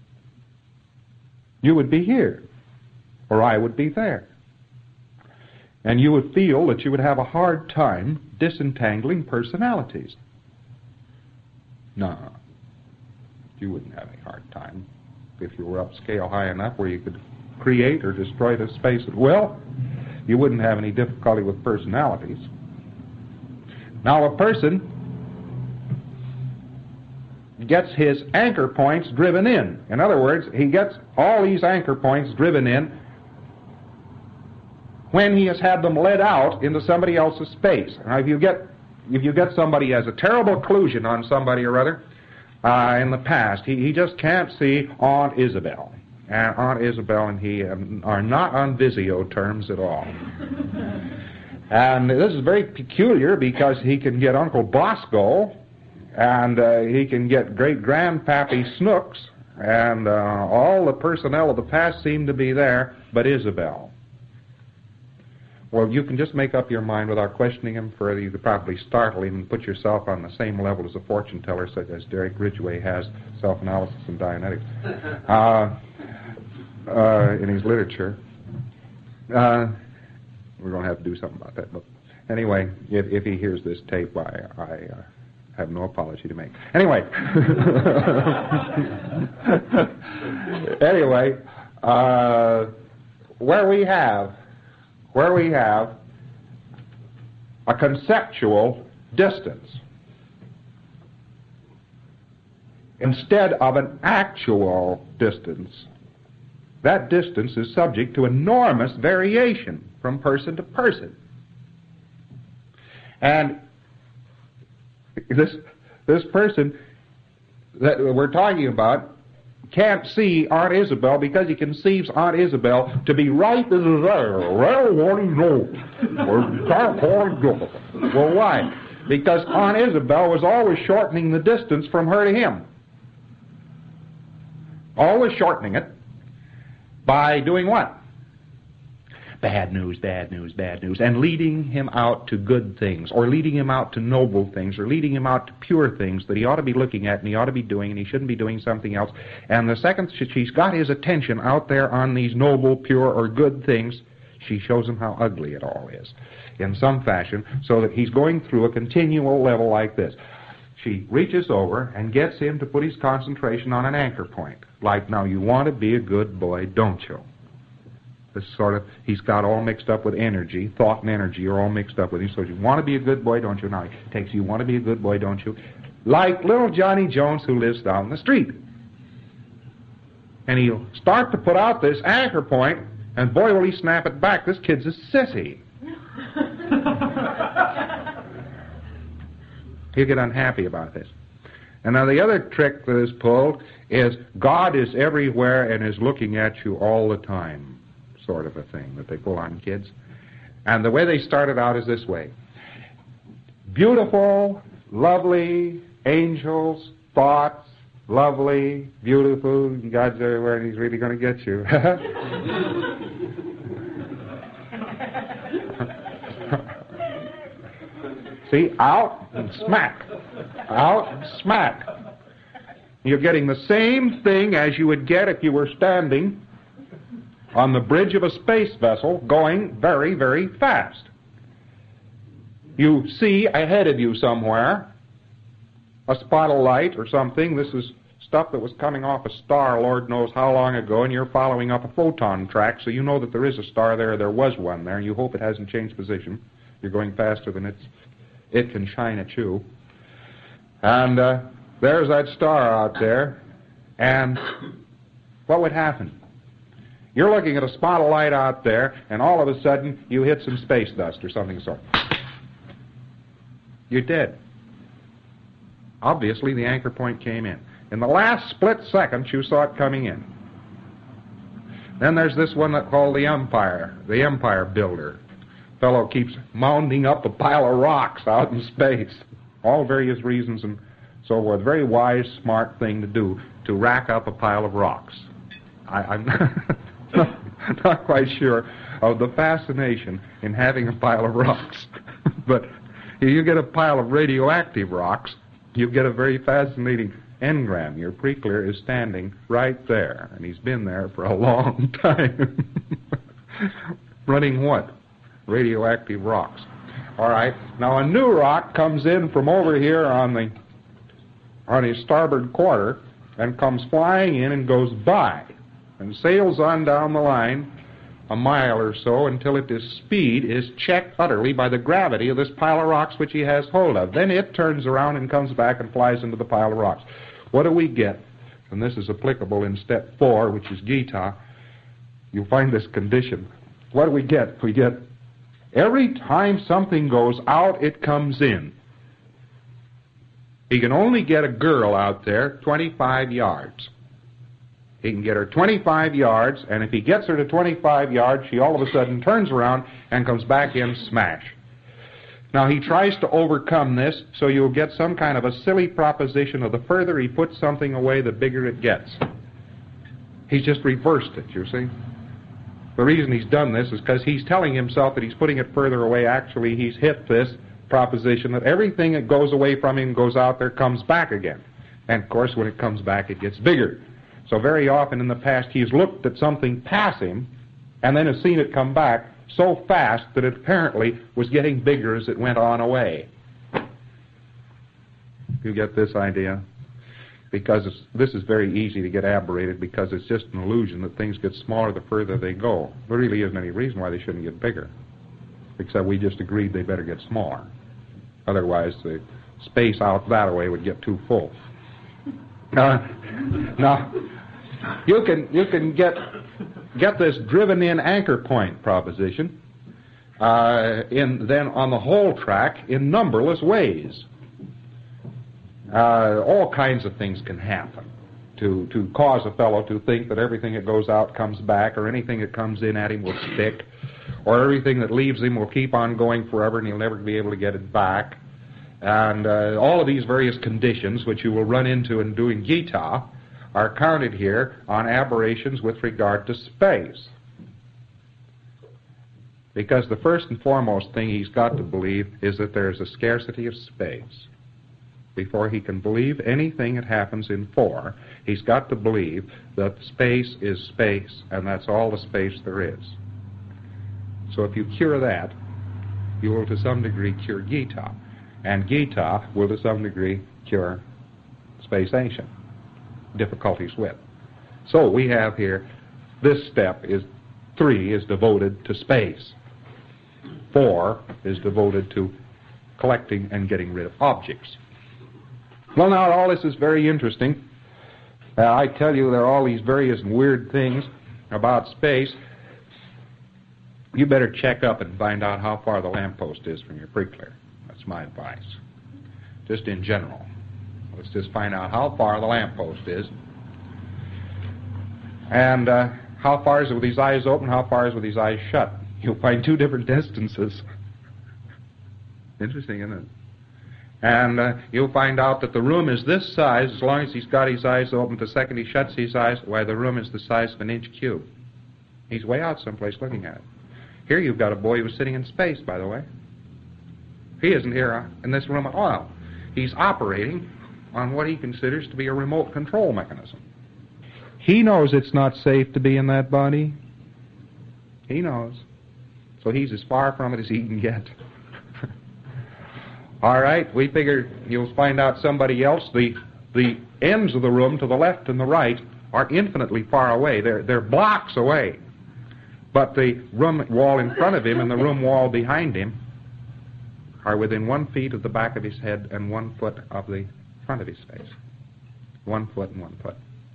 you would be here, or I would be there. And you would feel that you would have a hard time disentangling personalities. No, you wouldn't have any hard time if you were upscale high enough where you could create or destroy the space at will. You wouldn't have any difficulty with personalities. Now, a person gets his anchor points driven in. In other words, he gets all these anchor points driven in when he has had them led out into somebody else's space. Now, if you get somebody has a terrible occlusion on somebody or other in the past, he just can't see Aunt Isabel. And Aunt Isabel and he are not on Vizio terms at all. And this is very peculiar because he can get Uncle Bosco, and he can get Great-Grandpappy Snooks, and all the personnel of the past seem to be there, but Isabel. Well, you can just make up your mind without questioning him further. You could probably startle him and put yourself on the same level as a fortune teller, such as Derek Ridgway has, self-analysis and Dianetics, in his literature. We're going to have to do something about that. But anyway, if he hears this tape, I have no apology to make. Anyway, where we have a conceptual distance instead of an actual distance, that distance is subject to enormous variation from person to person. And this person that we're talking about can't see Aunt Isabel because he conceives Aunt Isabel to be right there. Well, what do you know? Well, why? Because Aunt Isabel was always shortening the distance from her to him. Always shortening it by doing what? Bad news, bad news, bad news, and leading him out to good things, or leading him out to noble things, or leading him out to pure things that he ought to be looking at and he ought to be doing, and he shouldn't be doing something else. And the second she's got his attention out there on these noble, pure, or good things, she shows him how ugly it all is, in some fashion, so that he's going through a continual level like this. She reaches over and gets him to put his concentration on an anchor point. Like, now, you want to be a good boy, don't you? This sort of, he's got all mixed up with energy, thought and energy are all mixed up with him. So you want to be a good boy, don't you? Now he takes, you want to be a good boy, don't you? Like little Johnny Jones who lives down the street. And he'll start to put out this anchor point, and boy, will he snap it back. This kid's a sissy. He'll get unhappy about this. And now the other trick that is pulled is God is everywhere and is looking at you all the time, sort of a thing that they pull on kids. And the way they started out is this way. Beautiful, lovely, angels, thoughts, lovely, beautiful, God's everywhere and he's really going to get you. See, out and smack. Out and smack. You're getting the same thing as you would get if you were standing on the bridge of a space vessel going very, very fast. You see ahead of you somewhere a spot of light or something. This is stuff that was coming off a star Lord knows how long ago, and you're following up a photon track, so you know that there is a star there, there was one there, and you hope it hasn't changed position. You're going faster than it can shine at you. And there's that star out there, and what would happen? You're looking at a spot of light out there, and all of a sudden you hit some space dust or something sort. You're dead. Obviously the anchor point came in. In the last split second, you saw it coming in. Then there's this one that called the Empire Builder. Fellow keeps mounding up a pile of rocks out in space. All various reasons and so forth. Very wise, smart thing to do, to rack up a pile of rocks. I'm not quite sure of the fascination in having a pile of rocks. But if you get a pile of radioactive rocks, you get a very fascinating engram. Your preclear is standing right there, and he's been there for a long time. Running what? Radioactive rocks. All right. Now a new rock comes in from over here on his starboard quarter and comes flying in and goes by and sails on down the line a mile or so until its speed is checked utterly by the gravity of this pile of rocks which he has hold of. Then it turns around and comes back and flies into the pile of rocks. What do we get? And this is applicable in step 4, which is Gita. You'll find this condition. What do we get? We get every time something goes out, it comes in. He can only get a girl out there 25 yards. He can get her 25 yards, and if he gets her to 25 yards, she all of a sudden turns around and comes back in smash. Now, he tries to overcome this, so you'll get some kind of a silly proposition of the further he puts something away, the bigger it gets. He's just reversed it, you see. The reason he's done this is because he's telling himself that he's putting it further away. Actually, he's hit this proposition that everything that goes away from him, goes out there, comes back again. And, of course, when it comes back, it gets bigger. So very often in the past, he's looked at something pass him and then has seen it come back so fast that it apparently was getting bigger as it went on away. You get this idea? Because this is very easy to get aberrated because it's just an illusion that things get smaller the further they go. There really isn't any reason why they shouldn't get bigger, except we just agreed they better get smaller. Otherwise, the space out that way would get too full. Now, you can get this driven-in anchor point proposition then on the whole track in numberless ways. All kinds of things can happen to cause a fellow to think that everything that goes out comes back, or anything that comes in at him will stick, or everything that leaves him will keep on going forever and he'll never be able to get it back. And all of these various conditions which you will run into in doing Gita are counted here on aberrations with regard to space. Because the first and foremost thing he's got to believe is that there's a scarcity of space. Before he can believe anything that happens in 4, he's got to believe that space is space, and that's all the space there is. So if you cure that, you will to some degree cure Gita. And Gita will to some degree cure spacation, difficulties with. So we have here, this step is 3 is devoted to space. 4 is devoted to collecting and getting rid of objects. Well, now, all this is very interesting. I tell you, there are all these various weird things about space. You better check up and find out how far the lamppost is from your preclear. That's my advice. Just in general. Let's just find out how far the lamppost is. And how far is it with his eyes open, how far is it with his eyes shut. You'll find 2 different distances. Interesting, isn't it? And you'll find out that the room is this size as long as he's got his eyes open. The second he shuts his eyes, why, the room is the size of an inch cube. He's way out someplace looking at it. Here you've got a boy who's sitting in space, by the way. He isn't here in this room at all. He's operating on what he considers to be a remote control mechanism. He knows it's not safe to be in that body. He knows. So he's as far from it as he can get. All right, we figure you'll find out somebody else. The ends of the room to the left and the right are infinitely far away. They're blocks away. But the room wall in front of him and the room wall behind him are within 1 foot of the back of his head and 1 foot of the front of his face. 1 foot and 1 foot.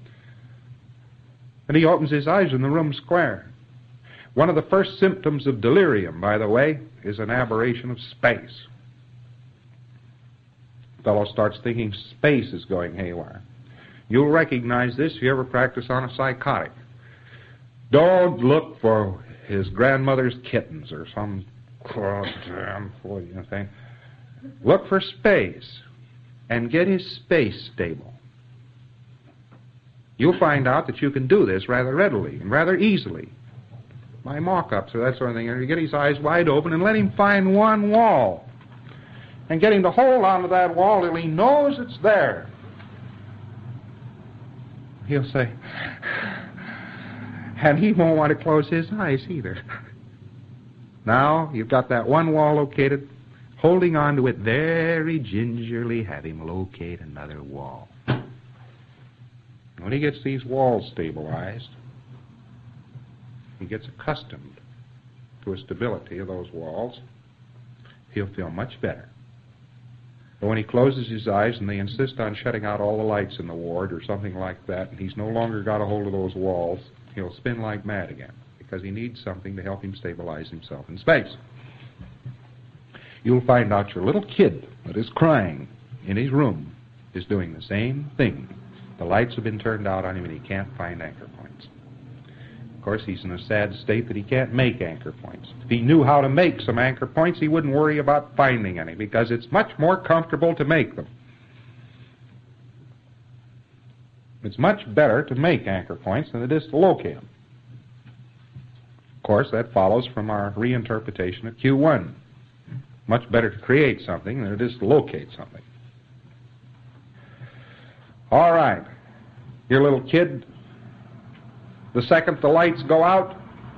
And he opens his eyes and the room's square. One of the first symptoms of delirium, by the way, is an aberration of space. The fellow starts thinking space is going haywire. You'll recognize this if you ever practice on a psychotic. Don't look for his grandmother's kittens or some damn thing. Look for space and get his space stable. You'll find out that you can do this rather readily and rather easily. My mock-ups or that sort of thing. You get his eyes wide open and let him find one wall. And get him to hold on to that wall till he knows it's there. He'll say, and he won't want to close his eyes either. Now, you've got that one wall located. Holding on to it very gingerly, have him locate another wall. When he gets these walls stabilized, he gets accustomed to the stability of those walls, he'll feel much better. But when he closes his eyes and they insist on shutting out all the lights in the ward or something like that, and he's no longer got a hold of those walls, he'll spin like mad again because he needs something to help him stabilize himself in space. You'll find out your little kid that is crying in his room is doing the same thing. The lights have been turned out on him and he can't find anchor points. Of course, he's in a sad state that he can't make anchor points. If he knew how to make some anchor points, he wouldn't worry about finding any because it's much more comfortable to make them. It's much better to make anchor points than it is to locate them. Of course, that follows from our reinterpretation of Q1. Much better to create something than it is to locate something. All right. Your little kid, the second the lights go out,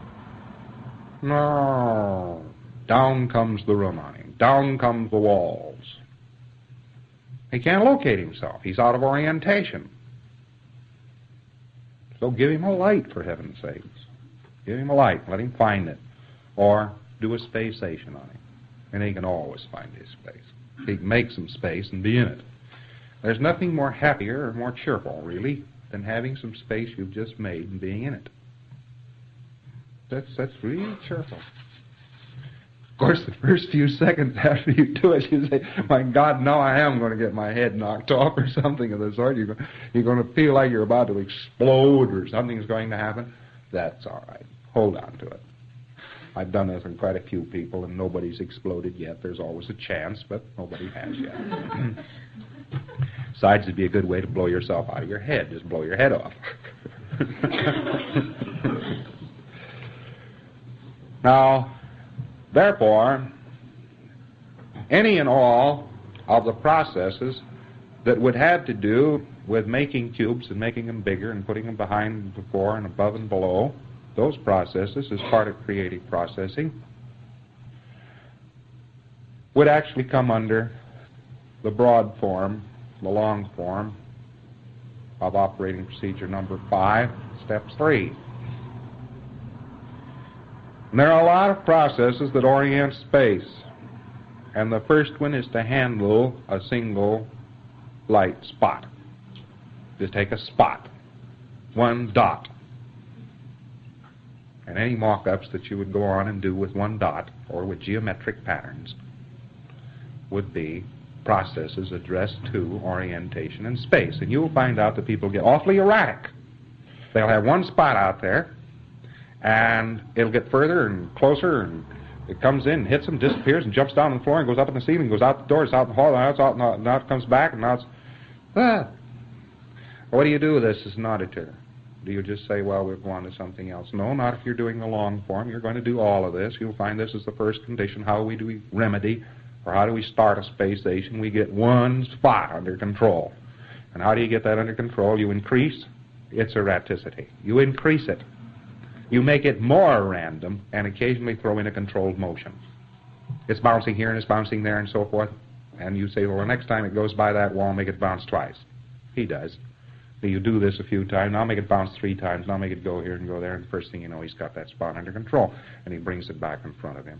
no, down comes the room on him. Down comes the walls. He can't locate himself. He's out of orientation. So give him a light, for heaven's sakes. Give him a light. Let him find it. Or do a spacation on him. And he can always find his space. He can make some space and be in it. There's nothing more happier or more cheerful, really, than having some space you've just made and being in it. That's really cheerful. Of course, the first few seconds after you do it, you say, my God, now I am going to get my head knocked off or something of the sort. You're going to feel like you're about to explode or something's going to happen. That's all right. Hold on to it. I've done this with quite a few people, and nobody's exploded yet. There's always a chance, but nobody has yet. Besides, it'd be a good way to blow yourself out of your head. Just blow your head off. Now, therefore, any and all of the processes that would have to do with making cubes and making them bigger and putting them behind and before and above and below, those processes, as part of creative processing, would actually come under the broad form, the long form of operating procedure number 5, step 3. And there are a lot of processes that orient space. And the first one is to handle a single light spot. Just take a spot, one dot. And any mock-ups that you would go on and do with one dot or with geometric patterns would be processes addressed to orientation in space. And you'll find out that people get awfully erratic. They'll have one spot out there, and it'll get further and closer, and it comes in, hits them, disappears, and jumps down on the floor, and goes up in the ceiling, goes out the door, it's out in the hall, now it's out, now it comes back, and now it's... What do you do with this as an auditor? Do you just say, well, we'll go on to something else? No, not if you're doing the long form. You're going to do all of this. You'll find this is the first condition. How do we remedy, or how do we start a space station? We get one spot under control. And how do you get that under control? You increase its erraticity. You increase it. You make it more random and occasionally throw in a controlled motion. It's bouncing here and it's bouncing there and so forth. And you say, well, the next time it goes by that wall, make it bounce twice. He does. You do this a few times, now make it bounce 3 times, now make it go here and go there, and the first thing you know, he's got that spot under control, and he brings it back in front of him.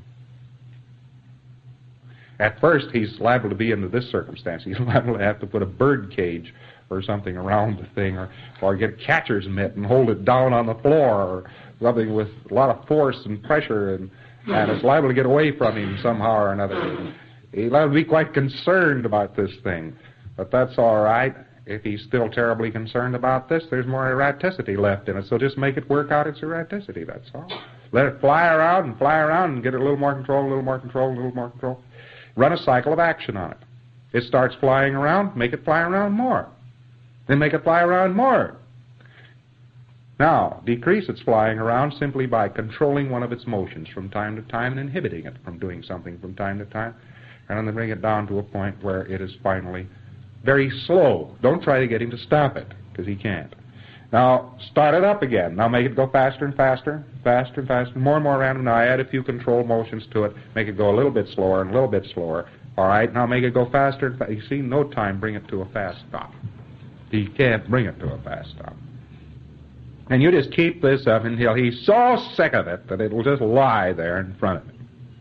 At first, he's liable to be into this circumstance. He's liable to have to put a bird cage or something around the thing, or get a catcher's mitt and hold it down on the floor, or something with a lot of force and pressure, and it's liable to get away from him somehow or another. He's liable to be quite concerned about this thing, but that's all right. If he's still terribly concerned about this, there's more erraticity left in it. So just make it work out its erraticity, that's all. Let it fly around and get a little more control, a little more control, a little more control. Run a cycle of action on it. It starts flying around, make it fly around more. Then make it fly around more. Now, decrease its flying around simply by controlling one of its motions from time to time and inhibiting it from doing something from time to time, and then bring it down to a point where it is finally very slow. Don't try to get him to stop it, because he can't. Now, start it up again. Now make it go faster and faster, faster and faster, more and more random. Now add a few control motions to it. Make it go a little bit slower and a little bit slower. All right, now make it go faster and faster. You see, no time bring it to a fast stop. He can't bring it to a fast stop. And you just keep this up until he's so sick of it that it'll just lie there in front of him.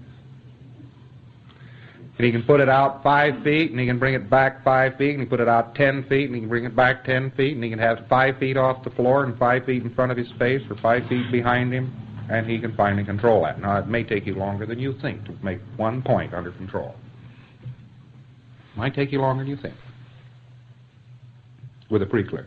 And he can put it out 5 feet, and he can bring it back 5 feet, and he can put it out 10 feet, and he can bring it back 10 feet, and he can have 5 feet off the floor and 5 feet in front of his face or 5 feet behind him, and he can finally control that. Now, it may take you longer than you think to make one point under control. It might take you longer than you think with a pre-clear.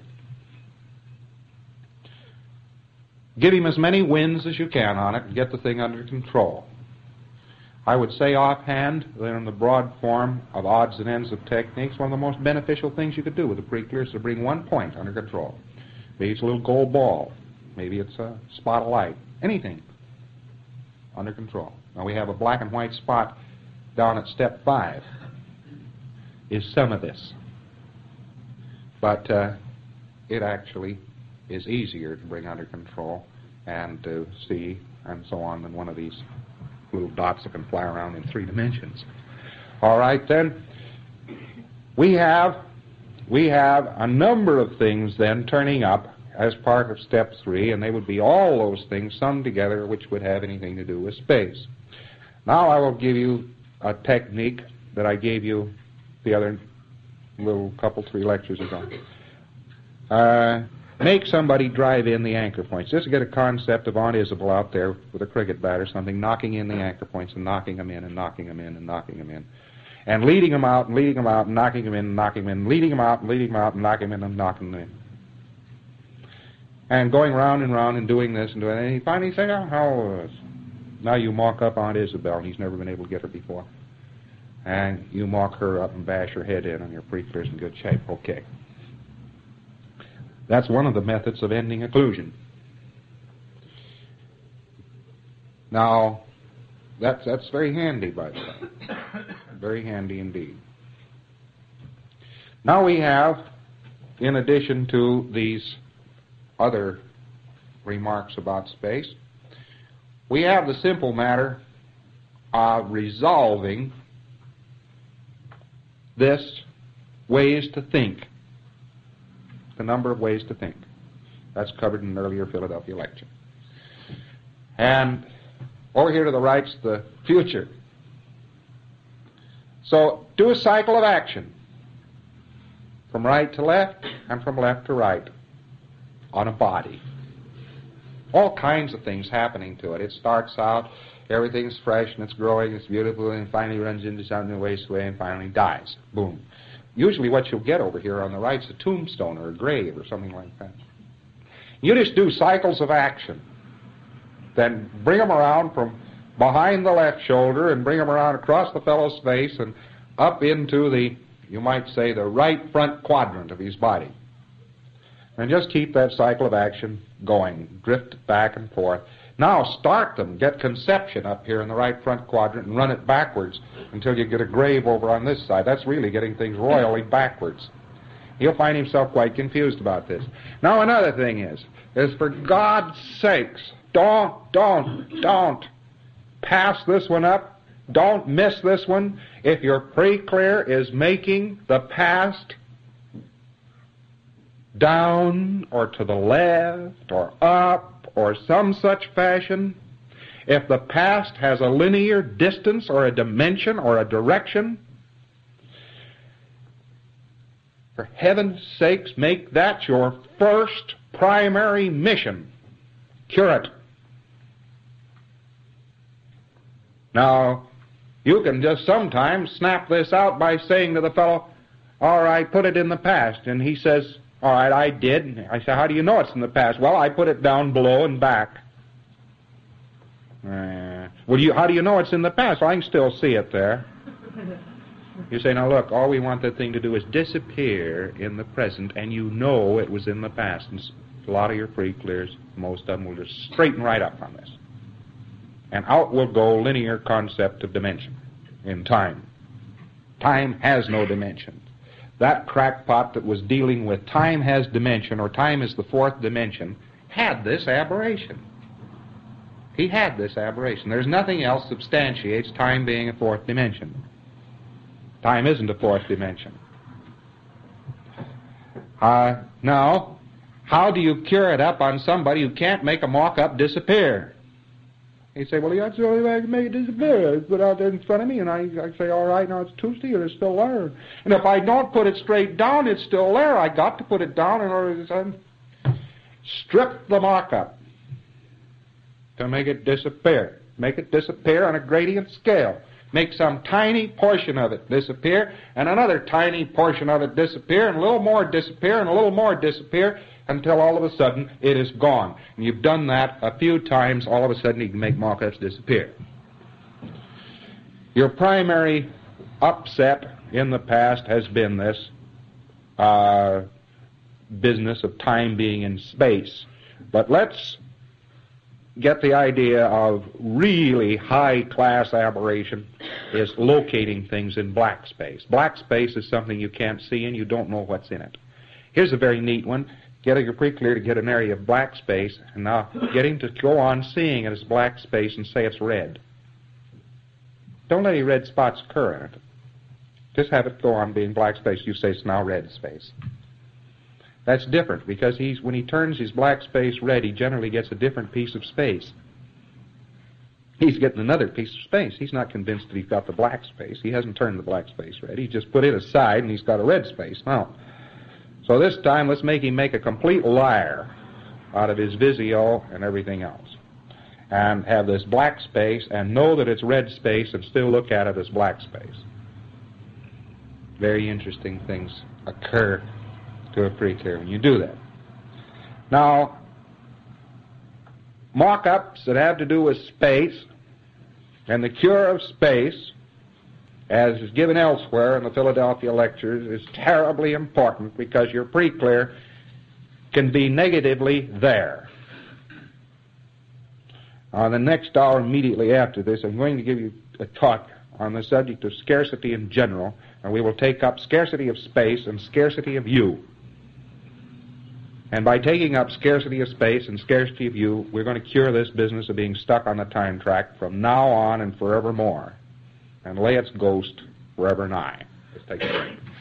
Give him as many wins as you can on it and get the thing under control. I would say offhand that in the broad form of odds and ends of techniques, one of the most beneficial things you could do with a pre-clear is to bring 1 point under control. Maybe it's a little gold ball. Maybe it's a spot of light. Anything under control. Now we have a black and white spot down at step 5. Is some of this. But it actually is easier to bring under control and to see and so on than one of these little dots that can fly around in 3 dimensions. All right, then. We have a number of things then turning up as part of step 3, and they would be all those things summed together which would have anything to do with space. Now I will give you a technique that I gave you the other little 3 lectures ago. Make somebody drive in the anchor points. Just to get a concept of Aunt Isabel out there with a cricket bat or something, knocking in the anchor points and knocking them in and knocking them in and knocking them in. And leading them out and leading them out and knocking them in and knocking them in, leading them out and leading them out and knocking them in and knocking them in. And going round and round and doing this and doing that. And he finally said, oh, how now you mock up Aunt Isabel, and he's never been able to get her before. And you mock her up and bash her head in, and your pre-clear's in good shape. Okay. That's one of the methods of ending occlusion. Now, that's very handy, by the way. Very handy indeed. Now we have, in addition to these other remarks about space, we have the simple matter of resolving this ways to think. The number of ways to think. That's covered in an earlier Philadelphia lecture. And over here to the right's the future. So do a cycle of action from right to left and from left to right on a body. All kinds of things happening to it. It starts out, everything's fresh and it's growing, it's beautiful, and finally runs into something, wastes away, and finally dies. Boom. Usually what you'll get over here on the right is a tombstone or a grave or something like that. You just do cycles of action. Then bring them around from behind the left shoulder and bring them around across the fellow's face and up into the, you might say, the right front quadrant of his body. And just keep that cycle of action going. Drift back and forth. Now start them. Get conception up here in the right front quadrant and run it backwards until you get a grave over on this side. That's really getting things royally backwards. He'll find himself quite confused about this. Now another thing is for God's sakes, don't pass this one up. Don't miss this one. If your pre-clear is making the past down or to the left or up or some such fashion, if the past has a linear distance or a dimension or a direction, for heaven's sakes, make that your first primary mission. Cure it. Now, you can just sometimes snap this out by saying to the fellow, All right, put it in the past. And he says, all right, I did. I said, how do you know it's in the past? Well, I put it down below and back. How do you know it's in the past? Well, I can still see it there. You say, now look, all we want that thing to do is disappear in the present, and you know it was in the past. And a lot of your pre-clears, most of them, will just straighten right up on this. And out will go linear concept of dimension in time. Time has no dimension. That crackpot that was dealing with time has dimension, or time is the fourth dimension, had this aberration. He had this aberration. There's nothing else substantiates time being a fourth dimension. Time isn't a fourth dimension. Now, how do you cure it up on somebody who can't make a mock-up disappear? He say, well, that's the only way I can make it disappear. I put it out there in front of me, and I say, all right, now it's Tuesday, and it's still there. And if I don't put it straight down, it's still there. I got to put it down in order to strip the mock-up to make it disappear. Make it disappear on a gradient scale. Make some tiny portion of it disappear, and another tiny portion of it disappear, and a little more disappear, and a little more disappear, until all of a sudden it is gone. And you've done that a few times, all of a sudden you can make mock-ups disappear. Your primary upset in the past has been this business of time being in space. But let's get the idea of really high-class aberration is locating things in black space. Black space is something you can't see and you don't know what's in it. Here's a very neat one. Get your pre-clear to get an area of black space, and now get him to go on seeing it as black space and say it's red. Don't let any red spots occur in it. Just have it go on being black space. You say it's now red space. That's different, because when he turns his black space red, he generally gets a different piece of space. He's getting another piece of space. He's not convinced that he's got the black space. He hasn't turned the black space red. He just put it aside, and he's got a red space now. So this time, let's make him make a complete liar out of his Visio and everything else. And have this black space and know that it's red space and still look at it as black space. Very interesting things occur to a pre-clear when you do that. Now, mock-ups that have to do with space and the cure of space, as is given elsewhere in the Philadelphia lectures, is terribly important, because your pre-clear can be negatively there. On the next hour immediately after this, I'm going to give you a talk on the subject of scarcity in general, and we will take up scarcity of space and scarcity of you. And by taking up scarcity of space and scarcity of you, we're going to cure this business of being stuck on the time track from now on and forevermore, and lay its ghost forever nigh. Let's take a break.